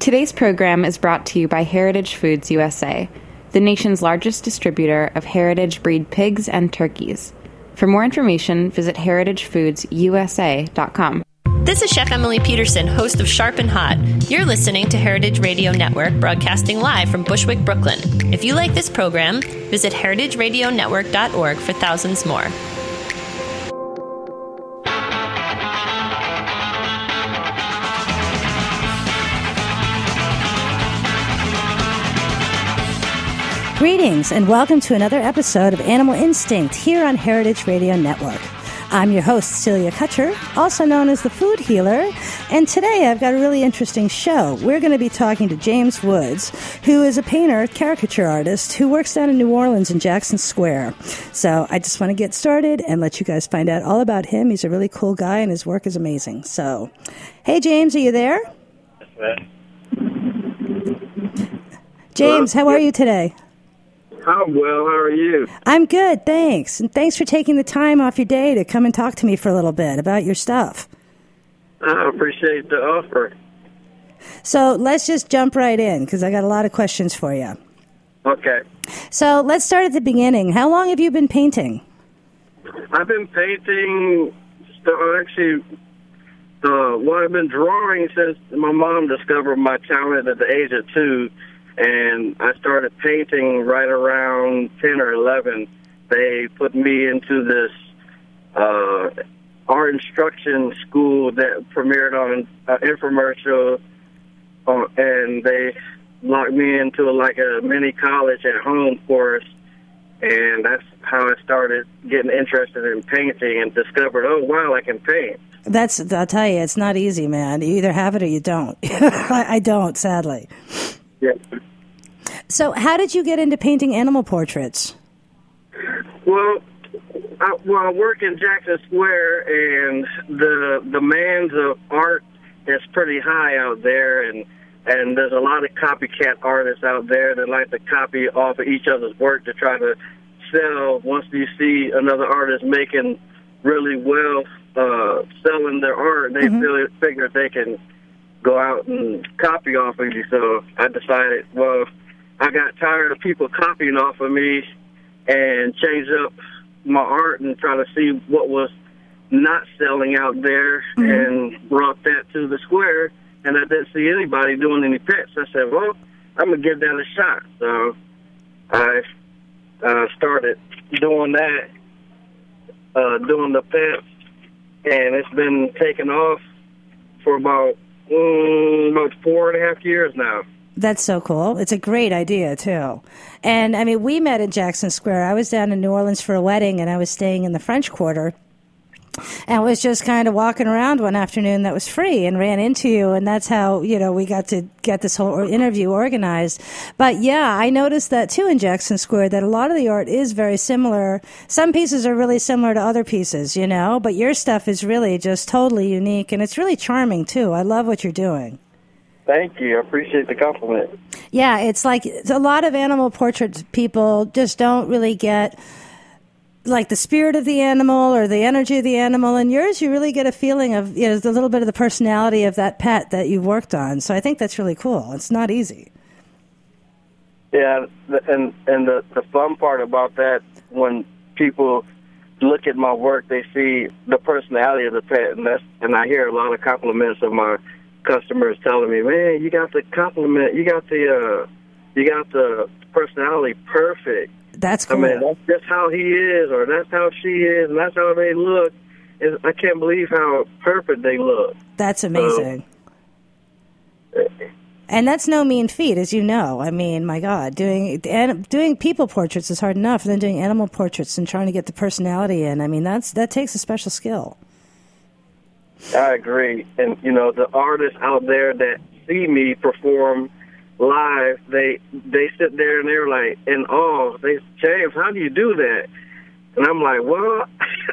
Today's program is brought to you by Heritage Foods USA, the nation's largest distributor of heritage breed pigs and turkeys. For more information, visit heritagefoodsusa.com. This is Chef Emily Peterson, host of Sharp and Hot. You're listening to Heritage Radio Network, broadcasting live from Bushwick, Brooklyn. If you like this program, visit heritageradionetwork.org for thousands more. Greetings and welcome to another episode of Animal Instinct here on Heritage Radio Network. I'm your host, Celia Kutcher, also known as the Food Healer, and today I've got a really interesting show. We're going to be talking to James Woods, who is a painter, caricature artist, who works down in New Orleans in Jackson Square. So I just want to get started and let you guys find out all about him. He's a really cool guy, and his work is amazing. So, hey, James, are you there? Yes, James, how are you today? I'm well. How are you? I'm good, thanks. And thanks for taking the time off your day to come and talk to me for a little bit about your stuff. I appreciate the offer. So let's just jump right in, because I got a lot of questions for you. Okay. So let's start at the beginning. How long have you been painting? I've been painting, well, I've been drawing since my mom discovered my talent at the age of 2. And I started painting right around 10 or 11. They put me into this art instruction school that premiered on an infomercial, and they locked me into like a mini college at home course. And that's how I started getting interested in painting and discovered, oh, wow, I can paint. I'll tell you, it's not easy, man. You either have it or you don't. I don't, sadly. Yeah. So how did you get into painting animal portraits? Well, I work in Jackson Square, and the demands of art is pretty high out there, and there's a lot of copycat artists out there that like to copy off of each other's work to try to sell. Once you see another artist making really well, selling their art, they figure they can go out and copy off of you. So I decided, well, I got tired of people copying off of me and changed up my art and try to see what was not selling out there and brought that to the square. And I didn't see anybody doing any pets. I said, well, I'm going to give that a shot. So I started doing that, doing the pets, and it's been taking off for about 4.5 years now. That's so cool. It's a great idea, too. And, I mean, we met in Jackson Square. I was down in New Orleans for a wedding, and I was staying in the French Quarter. And was just kind of walking around one afternoon that was free and ran into you, and that's how, we got to get this whole interview organized. But, yeah, I noticed that, too, in Jackson Square, that a lot of the art is very similar. Some pieces are really similar to other pieces, but your stuff is really just totally unique, and it's really charming, too. I love what you're doing. Thank you. I appreciate the compliment. Yeah, it's like a lot of animal portrait people just don't really get like the spirit of the animal or the energy of the animal. And yours, you really get a feeling of, the little bit of the personality of that pet that you've worked on. So I think that's really cool. It's not easy. Yeah, and the fun part about that, when people look at my work, they see the personality of the pet, and I hear a lot of compliments of my customers telling me, man, you got the compliment, you got the personality perfect. That's cool. I mean, that's just how he is, or that's how she is, and that's how they look. I can't believe how perfect they look. That's amazing. And that's no mean feat, as you know. I mean, my God, doing people portraits is hard enough, and then doing animal portraits and trying to get the personality in. I mean, that takes a special skill. I agree. And, the artists out there that see me perform live, they sit there and they're like in awe. They say, James, how do you do that? And I'm like, well,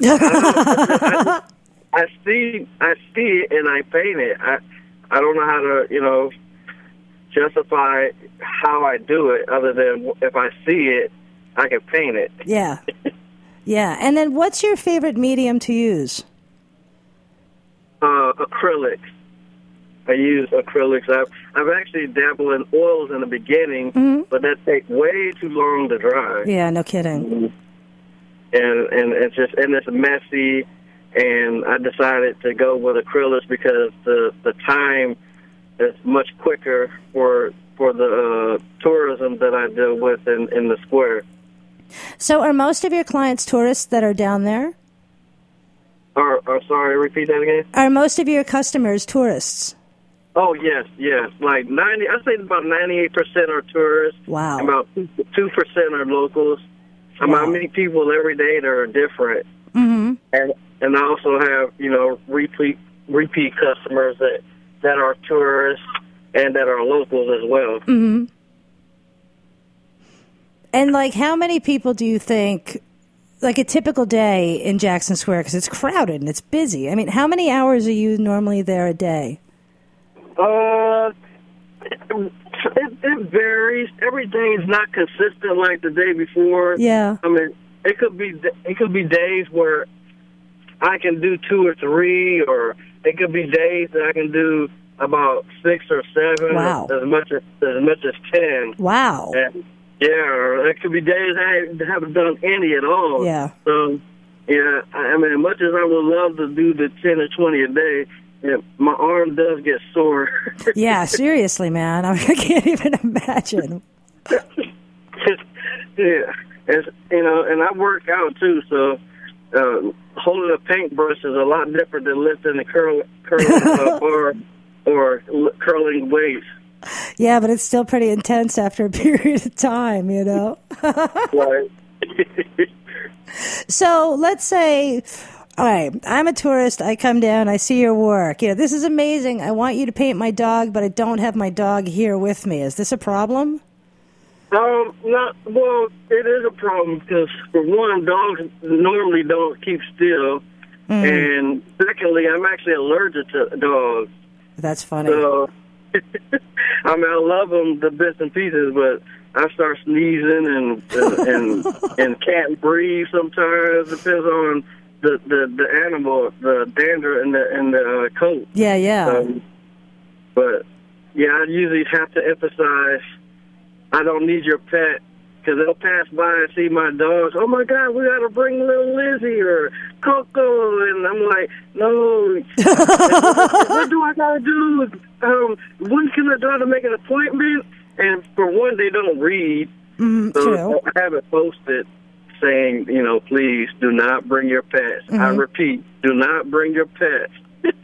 I see it and I paint it. I don't know how to, justify how I do it other than if I see it, I can paint it. Yeah. Yeah. And then what's your favorite medium to use? Acrylics. I use acrylics. I've actually dabbled in oils in the beginning, but that takes way too long to dry. Yeah, no kidding. And it's messy. And I decided to go with acrylics because the time is much quicker for the tourism that I deal with in the square. So are most of your clients tourists that are down there? Sorry, repeat that again? Are most of your customers tourists? Oh, yes. Like I'd say about 98% are tourists. Wow. And about 2% are locals. Wow. I meet people every day that are different. Mm-hmm. And I also have, repeat customers that are tourists and that are locals as well. Mm-hmm. And, like, how many people do you think, like, a typical day in Jackson Square, because it's crowded and it's busy, I mean, how many hours are you normally there a day? It varies. Every day is not consistent like the day before. Yeah. I mean, it could be days where I can do 2 or 3, or it could be days that I can do about 6 or 7. Wow. As much as 10. Wow. And, or it could be days I haven't done any at all. Yeah. So, I mean, as much as I would love to do the 10 or 20 a day, my arm does get sore. Yeah, seriously, man. I can't even imagine. Yeah. And I work out, too, so holding a paintbrush is a lot different than lifting a curling bar or curling weights. Yeah, but it's still pretty intense after a period of time, Right. So let's say, all right, I'm a tourist. I come down. I see your work. This is amazing. I want you to paint my dog, but I don't have my dog here with me. Is this a problem? Well, it is a problem because, for one, dogs normally don't keep still. And secondly, I'm actually allergic to dogs. That's funny. So, I mean, I love them to bits and pieces, but I start sneezing and can't breathe sometimes. Depends on the animal, the dander in the coat. Yeah. But I usually have to emphasize, I don't need your pet, because they'll pass by and see my dogs. Oh my God, we got to bring little Lizzie or Coco, and I'm like, no. What do I got to do? When can I do to make an appointment? And for one, they don't read. So true. I have it posted saying, please do not bring your pets. I repeat, do not bring your pets.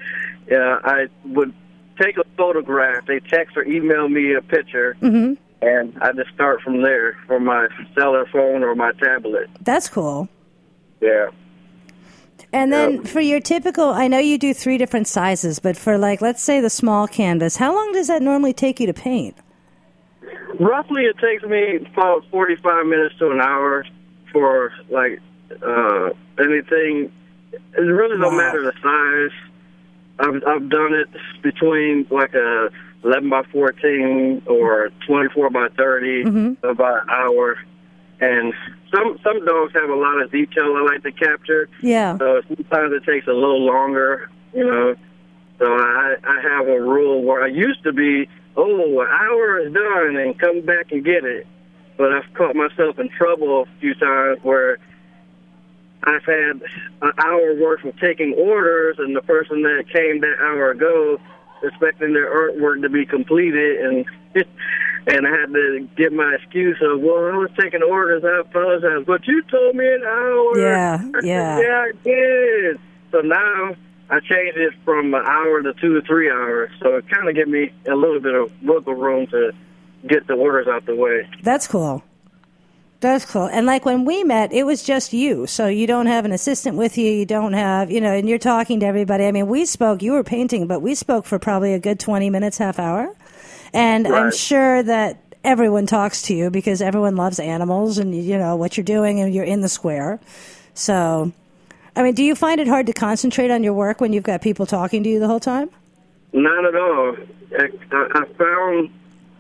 I would take a photograph. They text or email me a picture, and I just start from there from my cellular phone or my tablet. That's cool. Yeah. And then for your typical, I know you do 3 different sizes, but for, like, let's say the small canvas, how long does that normally take you to paint? Roughly, it takes me about 45 minutes to an hour for, like, anything. It really don't matter the size. I've done it between, like, a 11 by 14 or 24 by 30, about an hour. And some dogs have a lot of detail I like to capture. Yeah. So sometimes it takes a little longer, So I have a rule where I used to be, an hour is done and come back and get it. But I've caught myself in trouble a few times where I've had an hour worth of taking orders, and the person that came that hour ago expecting their artwork to be completed, and I had to get my excuse of, I was taking orders, I apologize, but you told me an hour. Yeah. Yeah, I did. So now I changed it from an hour to 2 or 3 hours, so it kind of gave me a little bit of wiggle room to get the orders out the way. That's cool. That's cool. And like when we met, it was just you. So you don't have an assistant with you. You don't have, and you're talking to everybody. I mean, we spoke, you were painting, but we spoke for probably a good 20 minutes, half hour. And Right. I'm sure that everyone talks to you because everyone loves animals and, what you're doing, and you're in the square. So, I mean, do you find it hard to concentrate on your work when you've got people talking to you the whole time? Not at all. I found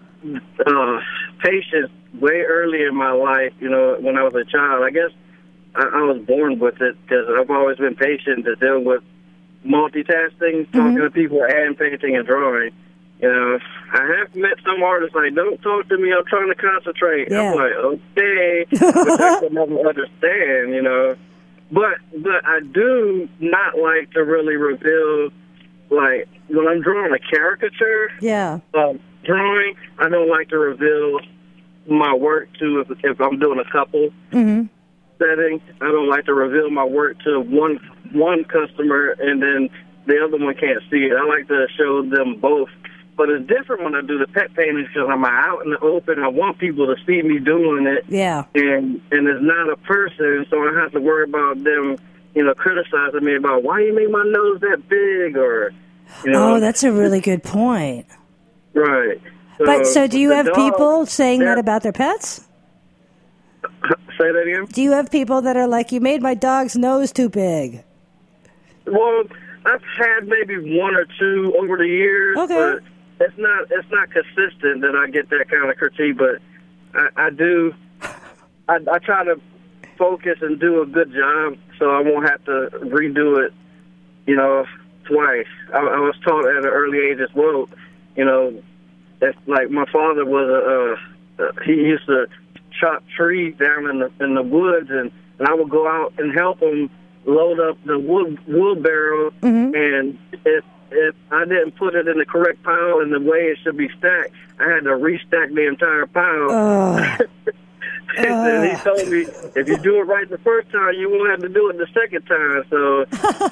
patience way early in my life, when I was a child. I guess I was born with it because I've always been patient to deal with multitasking, talking to people and painting and drawing. You know, I have met some artists like, don't talk to me, I'm trying to concentrate. Yeah. I'm like, okay, but I can never understand, you know. But I do not like to really reveal, like, when I'm drawing a caricature, Yeah. Drawing, I don't like to reveal my work to, if I'm doing a couple setting, I don't like to reveal my work to one customer and then the other one can't see it. I like to show them both. But it's different when I do the pet paintings because I'm out in the open. I want people to see me doing it. Yeah. And it's not a person, so I have to worry about them, you know, criticizing me about why you make my nose that big or, you know. Oh, that's a really good point. Right. So do you the have dog- people saying that Yeah. about their pets? Say that again? Do you have people that are like, you made my dog's nose too big? Well, I've had maybe one or two over the years, Okay. but it's not consistent that I get that kind of critique. But I do. I try to focus and do a good job, so I won't have to redo it, you know, twice. I was taught at an early age as well. You know, that's like my father was he used to chop trees down in the woods, and I would go out and help him load up the wood barrel, and if I didn't put it in the correct pile in the way it should be stacked, I had to restack the entire pile. And he told me, if you do it right the first time, you won't have to do it the second time. So,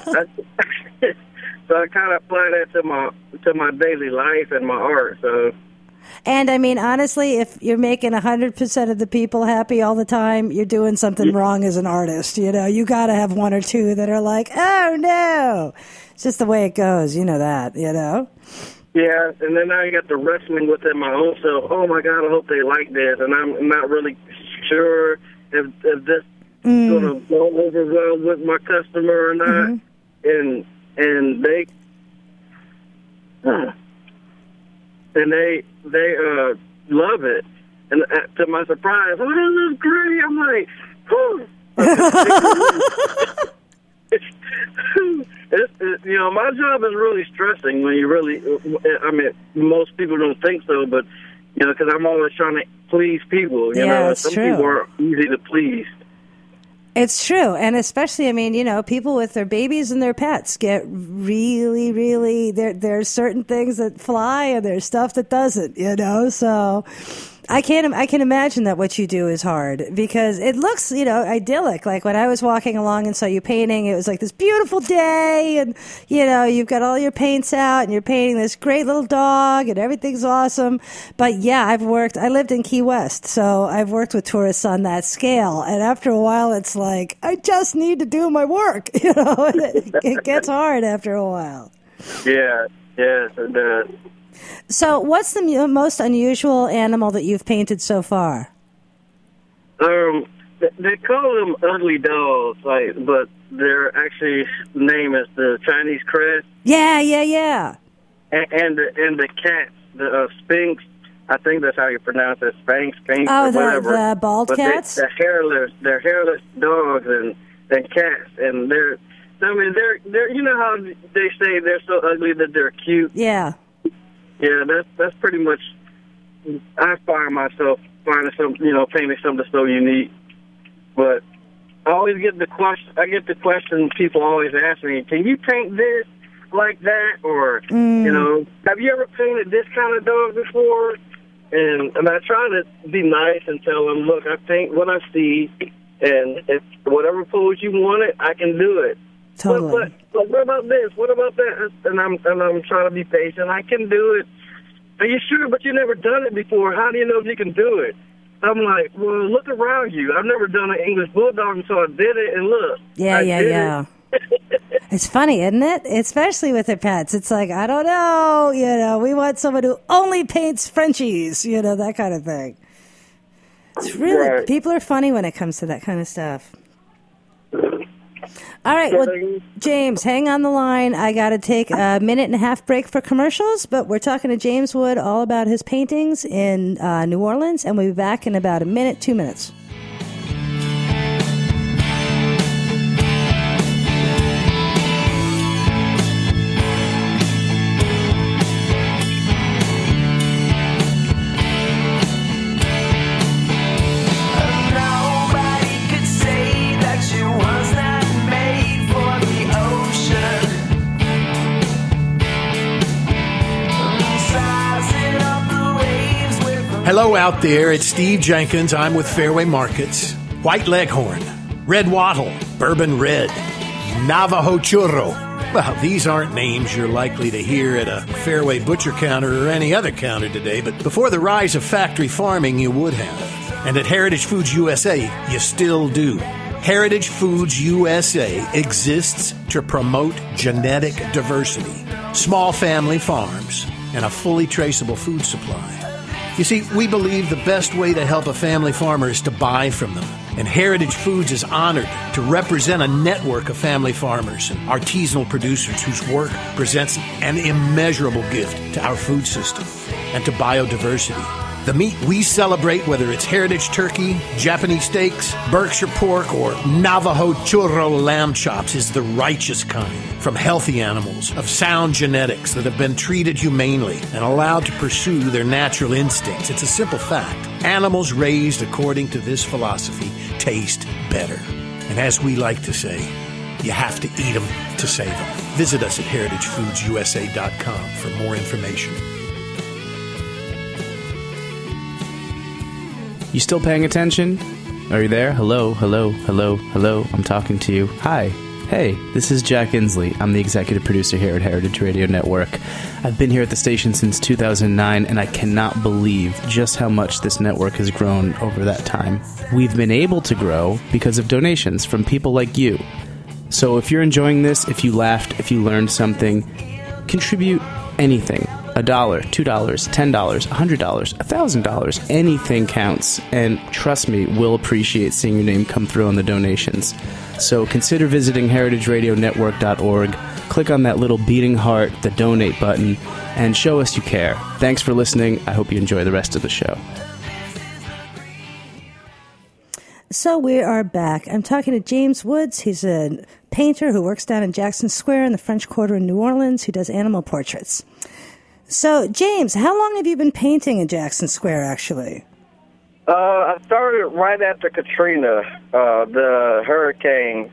so I kind of apply that to my daily life and my art. So. And I mean, honestly, if you're making 100% of the people happy all the time, you're doing something wrong as an artist. You know, you got to have one or two that are like, oh no, it's just the way it goes. You know that, you know? Yeah, and then I got the wrestling within my own self. Oh my God, I hope they like this, and I'm not really sure if this is going to go over well with my customer or not. And they. And they love it, and to my surprise, oh, this looks great. I'm like, whew. It's, you know, my job is really stressing when you really. I mean, most people don't think so, but you know, because I'm always trying to please people. You know, it's some true. people are easy to please. It's true. And especially, I mean, you know, people with their babies and their pets get really, really, there's certain things that fly and there's stuff that doesn't, you know? So I can imagine that what you do is hard because it looks, you know, idyllic. Like when I was walking along and saw you painting, it was like this beautiful day and, you know, you've got all your paints out and you're painting this great little dog and everything's awesome. But yeah, I lived in Key West, so I've worked with tourists on that scale. And after a while, it's like, I just need to do my work, you know, it gets hard after a while. Yeah, yes, it does. So what's the most unusual animal that you've painted so far? They call them ugly dogs, like, but their actually name is the Chinese crest. Yeah. And the cats, the Sphinx. I think that's how you pronounce it, Sphinx, Oh, or whatever. the bald but cats? They're hairless dogs and cats, and they're you know how they say they're so ugly that they're cute. Yeah. Yeah, that's pretty much. I find myself finding painting something so unique. But I always get the question. I get the question people always ask me: can you paint this like that, or you know, have you ever painted this kind of dog before? And I try to be nice and tell them, look, I paint what I see, and if whatever pose you want it, I can do it. Totally. But what about this? What about that? And I'm trying to be patient. I can do it. Are you sure? But you never done it before. How do you know if you can do it? I'm like, well, look around you. I've never done an English bulldog until I did it, and look. Yeah. It's funny, isn't it? Especially with their pets. It's like, I don't know, you know, we want someone who only paints Frenchies, you know, that kind of thing. It's really, Right. People are funny when it comes to that kind of stuff. All right, well, James, hang on the line. I got to take a 1.5-minute break for commercials, but we're talking to James Wood all about his paintings in New Orleans, and we'll be back in about 2 minutes. Hello out there, it's Steve Jenkins. I'm with Fairway Markets. White Leghorn, Red Wattle, Bourbon Red, Navajo Churro. Well, these aren't names you're likely to hear at a Fairway butcher counter or any other counter today, but before the rise of factory farming, you would have. And at Heritage Foods USA, you still do. Heritage Foods USA exists to promote genetic diversity, small family farms, and a fully traceable food supply. You see, we believe the best way to help a family farmer is to buy from them. And Heritage Foods is honored to represent a network of family farmers and artisanal producers whose work presents an immeasurable gift to our food system and to biodiversity. The meat we celebrate, whether it's heritage turkey, Japanese steaks, Berkshire pork, or Navajo churro lamb chops, is the righteous kind from healthy animals of sound genetics that have been treated humanely and allowed to pursue their natural instincts. It's a simple fact. Animals raised according to this philosophy taste better. And as we like to say, you have to eat them to save them. Visit us at heritagefoodsusa.com for more information. You still paying attention? Are you there? Hello, hello, hello, hello. I'm talking to you. Hi. Hey, this is Jack Inslee. I'm the executive producer here at Heritage Radio Network. I've been here at the station since 2009, and I cannot believe just how much this network has grown over that time. We've been able to grow because of donations from people like you. So if you're enjoying this, if you laughed, if you learned something, contribute anything. $1, $2, $10, $100, $1,000, anything counts. And trust me, we'll appreciate seeing your name come through on the donations. So consider visiting heritageradionetwork.org, click on that little beating heart, the donate button, and show us you care. Thanks for listening. I hope you enjoy the rest of the show. So we are back. I'm talking to James Woods. He's a painter who works down in Jackson Square in the French Quarter in New Orleans, who does animal portraits. So, James, how long have you been painting in Jackson Square, actually? I started right after Katrina, the hurricane.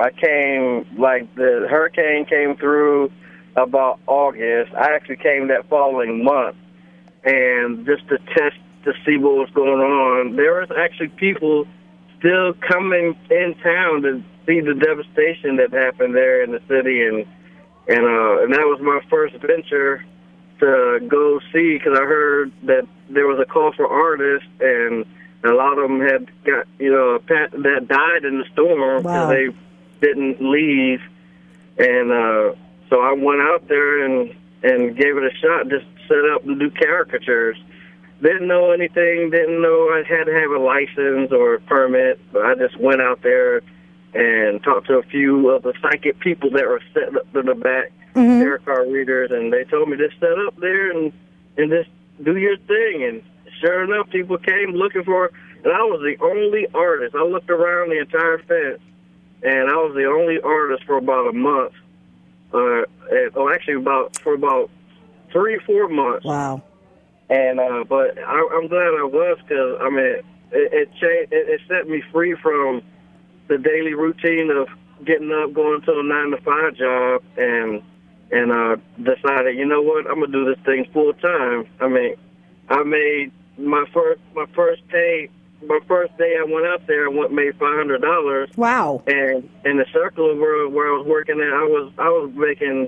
The hurricane came through about August. I actually came that following month, and just to test to see what was going on. There was actually people still coming in town to see the devastation that happened there in the city, and that was my first venture to go see, because I heard that there was a call for artists, and a lot of them had got, that died in the storm because they didn't leave. And so I went out there and gave it a shot, just set up and do caricatures. Didn't know anything, didn't know I had to have a license or a permit, but I just went out there and talked to a few of the psychic people that were set up in the back, tarot card readers, and they told me just set up there and just do your thing. And sure enough, people came looking for, and I was the only artist. I looked around the entire fence, and I was the only artist for about a month. For about 3 or 4 months. Wow. And but I'm glad I was, because I mean it changed. It set me free from the daily routine of getting up, going to a 9-to-5 job, and decided, you know what, I'm gonna do this thing full time. I mean, I made my first day I went out there, made $500. Wow! And in the circle where I was working at, I was making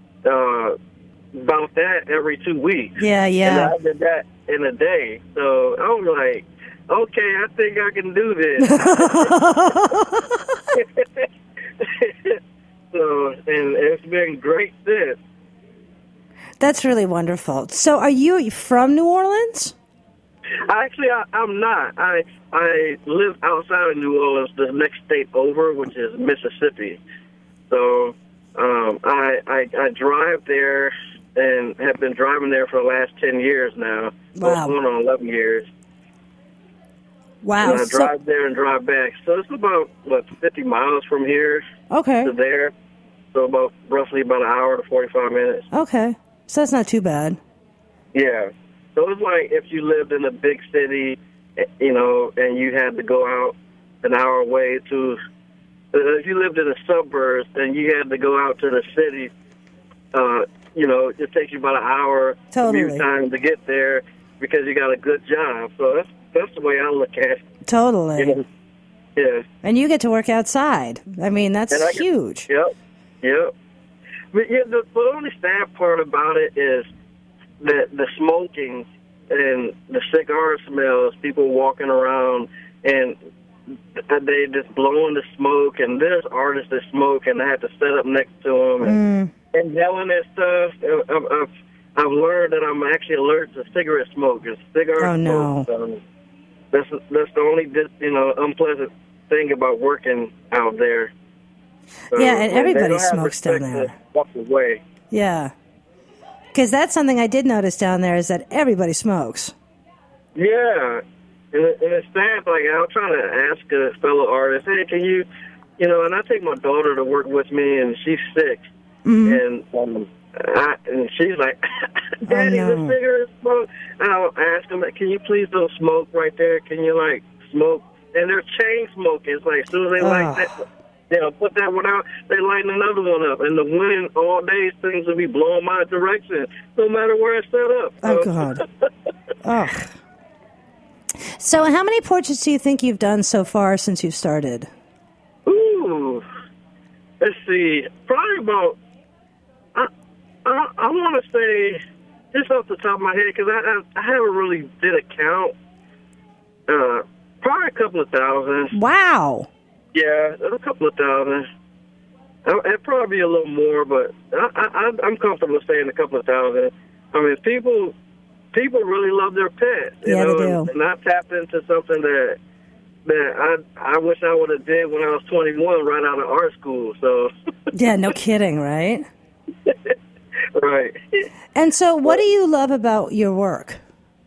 about that every 2 weeks. Yeah. And I did that in a day. So I was like, okay, I think I can do this. So, and it's been great since. That's really wonderful. So are you from New Orleans? Actually, I'm not. I live outside of New Orleans, the next state over, which is Mississippi. So I drive there and have been driving there for the last 10 years now. Wow. Going on 11 years. Wow. And I drive there and drive back. So it's about, 50 miles from here to there. So roughly about an hour to 45 minutes. Okay. So that's not too bad. Yeah. So it's like if you lived in a big city, and you had to go out an hour away to, if you lived in the suburbs and you had to go out to the city, it takes you about an hour commute time to get there. because you got a good job. So that's the way I look at it. Totally. You know? Yeah. And you get to work outside. I mean, that's huge. Yep. But yeah, the only sad part about it is that the smoking and the cigar smells, people walking around and they just blowing the smoke, and there's artists that smoke, and I have to sit up next to them and yelling at stuff. I've learned that I'm actually allergic to cigarette smoke. And cigar smoke. No. That's the only unpleasant thing about working out there. So, yeah, and everybody smokes down there. Walk away. Yeah. Because that's something I did notice down there is that everybody smokes. Yeah. And it's sad. Like, I'm trying to ask a fellow artist, hey, can you, and I take my daughter to work with me, and she's sick. And she's like, Daddy, the cigarette smoke. And I'll ask them, can you please don't smoke right there? Can you, smoke? And they're chain smoking. It's like, as soon as they light that, put that one out, they light another one up. And the wind all day things will be blowing my direction, no matter where it's set up. Oh, God. Oh. So how many portraits do you think you've done so far since you've started? Ooh. Let's see. Probably about, I want to say, just off the top of my head, because I haven't really did a count. Probably a couple of thousand. Wow. Yeah, a couple of thousand. It'd probably be a little more, but I'm comfortable saying a couple of thousand. I mean, people really love their pets. They do. And I tapped into something that I wish I would have did when I was 21, right out of art school. So. Yeah, no kidding, right? Right. And so, what do you love about your work?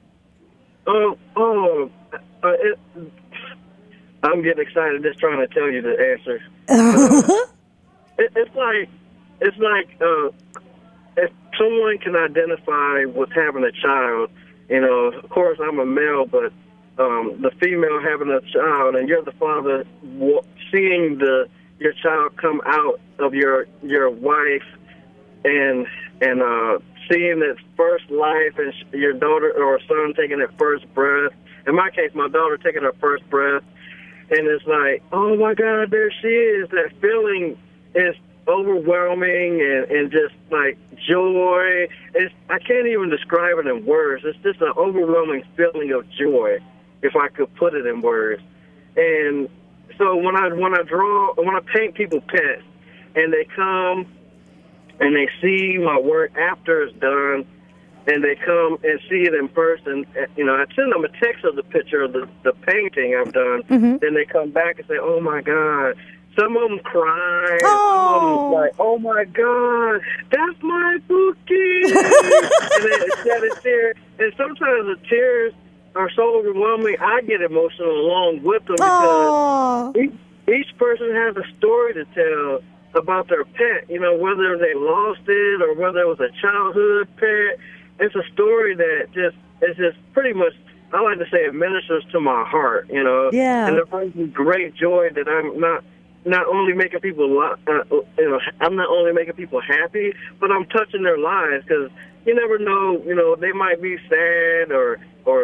I'm getting excited just trying to tell you the answer. It's like if someone can identify with having a child, of course I'm a male, but the female having a child, and you're the father, seeing your child come out of your wife, and seeing its first life, and your daughter or son taking their first breath. In my case, my daughter taking her first breath. And it's like, oh, my God, there she is. That feeling is overwhelming and just, like, joy. I can't even describe it in words. It's just an overwhelming feeling of joy, if I could put it in words. And so when I paint people pets, and they come and they see my work after it's done, and they come and see it in person, I send them a text of the picture of the painting I've done. Then they come back and say, oh, my God. Some of them cry. Oh. Some of them like, oh, my God, that's my bookie. And they shed a tear. And sometimes the tears are so overwhelming, I get emotional along with them because each person has a story to tell about their pet, whether they lost it or whether it was a childhood pet. It's a story that it's just pretty much, I like to say, it ministers to my heart, Yeah. And it brings me great joy that I'm not only making people, I'm not only making people happy, but I'm touching their lives because you never know, they might be sad or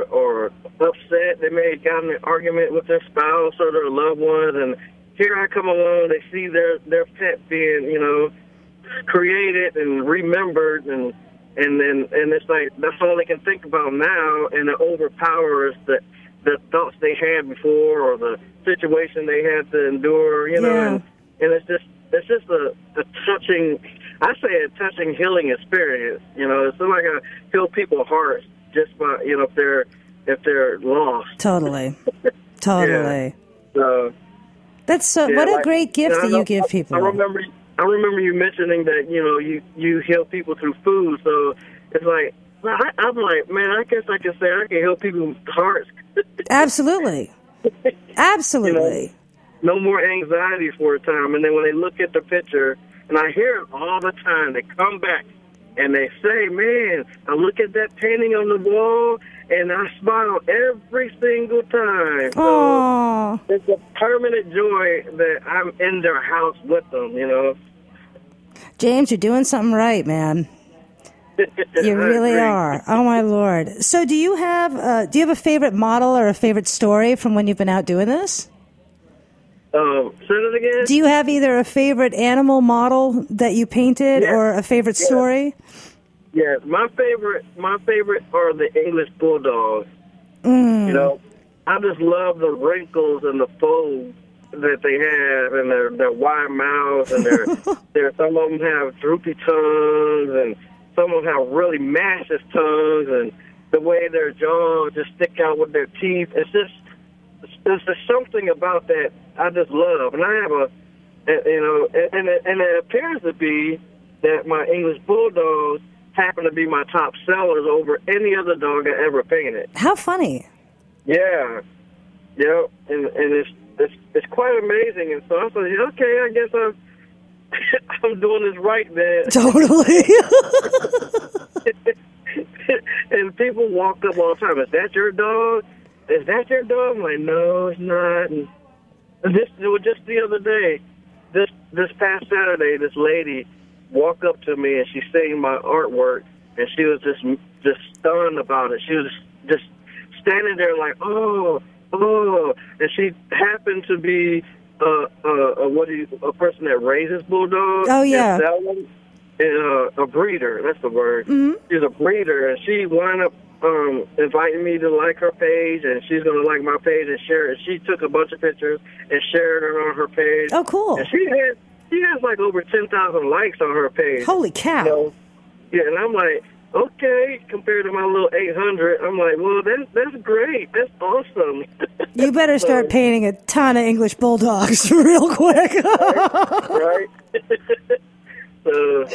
upset. They may have gotten an argument with their spouse or their loved ones, and here I come along, they see their pet being, created and remembered, and it's like that's all they can think about now, and it overpowers the thoughts they had before or the situation they had to endure, and it's just a touching, I say a touching healing experience. It's like I heal people's hearts just by if they're lost. Totally. Yeah. So that's so. What a great gift that you give people. I remember you mentioning that you heal people through food. So it's like I'm like, man, I guess I can say I can heal people's hearts. Absolutely. Absolutely. No more anxiety for a time. And then when they look at the picture, and I hear it all the time, they come back and they say, man, I look at that painting on the wall and I smile every single time. So it's a permanent joy that I'm in their house with them, James, you're doing something right, man. You really are. Oh my Lord! So, do you have a favorite model or a favorite story from when you've been out doing this? Say that again? Do you have either a favorite animal model that you painted or a favorite story? Yeah, my favorite are the English Bulldogs. You know, I just love the wrinkles and the folds that they have, and their wide mouths, and their some of them have droopy tongues, and some of them have really massive tongues, and the way their jaws just stick out with their teeth. There's just something about that I just love, and I have and it appears to be that my English Bulldogs happen to be my top sellers over any other dog I ever painted. How funny! Yeah, and it's quite amazing. And so I said, okay, I guess I'm doing this right then. Totally. And people walk up all the time. Is that your dog? Is that your dog? I'm like, no, it's not. And it was just the other day, this past Saturday, this lady walked up to me and she seen my artwork, and she was just stunned about it. She was just standing there like, oh, and she happened to be a person that raises bulldogs. Oh yeah, a breeder. That's the word. Mm-hmm. She's a breeder, and she wound up inviting me to like her page, and she's going to like my page and share it. She took a bunch of pictures and shared it on her page. Oh, cool. And she has like over 10,000 likes on her page. Holy cow. You know? Yeah, and I'm like, okay, compared to my little 800, I'm like, well, that's great. That's awesome. You better start painting a ton of English Bulldogs real quick. Right? So...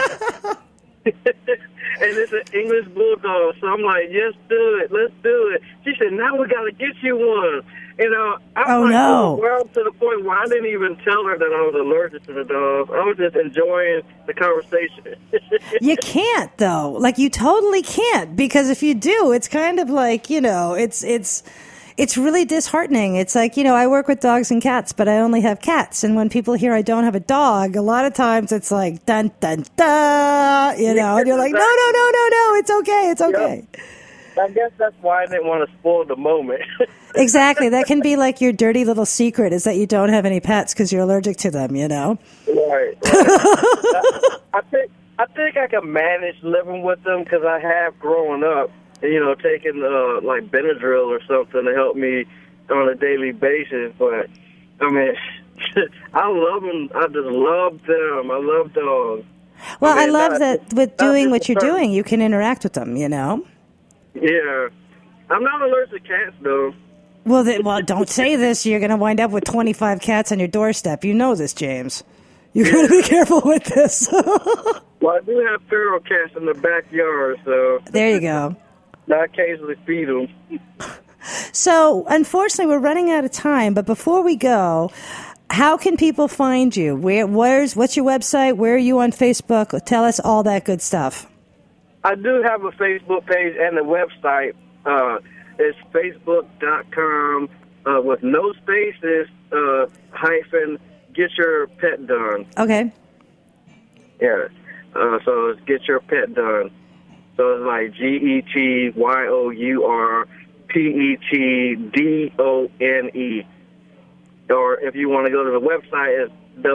And it's an English Bulldog, so I'm like, yes, do it. Let's do it. She said, now we got to get you one. You know, I'm overwhelmed to the point where I didn't even tell her that I was allergic to the dog. I was just enjoying the conversation. You can't, though. Like, you totally can't, because if you do, it's kind of like, you know, it's really disheartening. It's like, you know, I work with dogs and cats, but I only have cats. And when people hear I don't have a dog, a lot of times it's like, dun, dun, dun, you know, and you're like, no, it's okay, it's okay. Yep. I guess that's why I didn't want to spoil the moment. Exactly. That can be like your dirty little secret, is that you don't have any pets because you're allergic to them, you know? Right. I think I can manage living with them because I have growing up. You know, taking like Benadryl or something to help me on a daily basis. But I mean, I love them. I just love them. I love dogs. Well, I love that with doing what you're doing, you can interact with them. You know. Yeah, I'm not allergic to cats though. Well, don't say this. You're going to wind up with 25 cats on your doorstep. You know this, James. You're going to be careful with this. Well, I do have feral cats in the backyard, so there you go. I occasionally feed them. So, unfortunately, we're running out of time. But before we go, how can people find you? What's your website? Where are you on Facebook? Tell us all that good stuff. I do have a Facebook page and a website. It's facebook.com with no spaces, hyphen, get your pet done. Okay. Yeah. So it's get your pet done. So it's like GetYourPetDone. Or if you want to go to the website, it's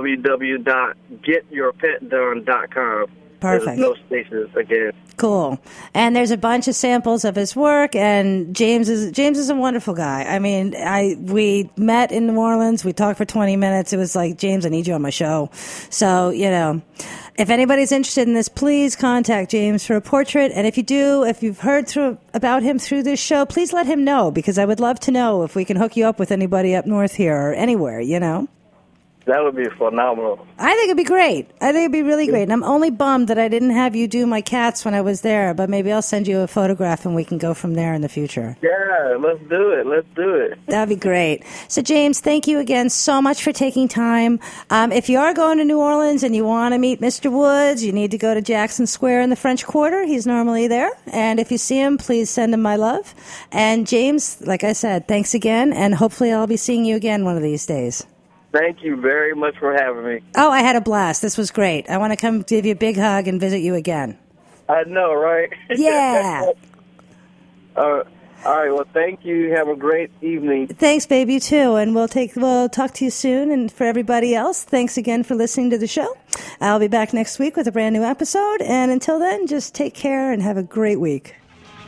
www.getyourpetdone.com. Perfect. There's no spaces again. Cool. And there's a bunch of samples of his work, and James is a wonderful guy. I mean, we met in New Orleans. We talked for 20 minutes. It was like, James, I need you on my show. So, you know, if anybody's interested in this, please contact James for a portrait. And if you do, if you've heard about him through this show, please let him know, because I would love to know if we can hook you up with anybody up north here or anywhere, you know. That would be phenomenal. I think it'd be great. I think it'd be really great. And I'm only bummed that I didn't have you do my cats when I was there, but maybe I'll send you a photograph and we can go from there in the future. Yeah, let's do it. That'd be great. So, James, thank you again so much for taking time. If you are going to New Orleans and you want to meet Mr. Woods, you need to go to Jackson Square in the French Quarter. He's normally there. And if you see him, please send him my love. And, James, like I said, thanks again, and hopefully I'll be seeing you again one of these days. Thank you very much for having me. Oh, I had a blast. This was great. I want to come give you a big hug and visit you again. I know, right? Yeah. All right. Well, thank you. Have a great evening. Thanks, babe. You too. And we'll talk to you soon. And for everybody else, thanks again for listening to the show. I'll be back next week with a brand new episode. And until then, just take care and have a great week.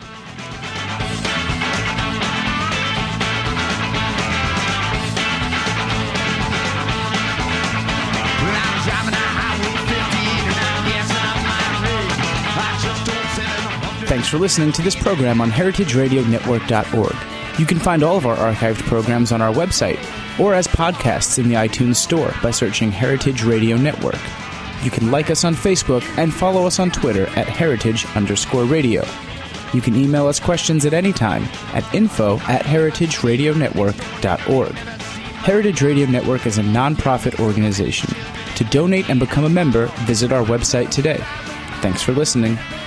Thanks for listening to this program on heritageradionetwork.org. You can find all of our archived programs on our website or as podcasts in the iTunes Store by searching Heritage Radio Network. You can like us on Facebook and follow us on Twitter at @heritage_radio. You can email us questions at any time at info@heritageradionetwork.org. Heritage Radio Network is a non-profit organization. To donate and become a member, visit our website today. Thanks for listening.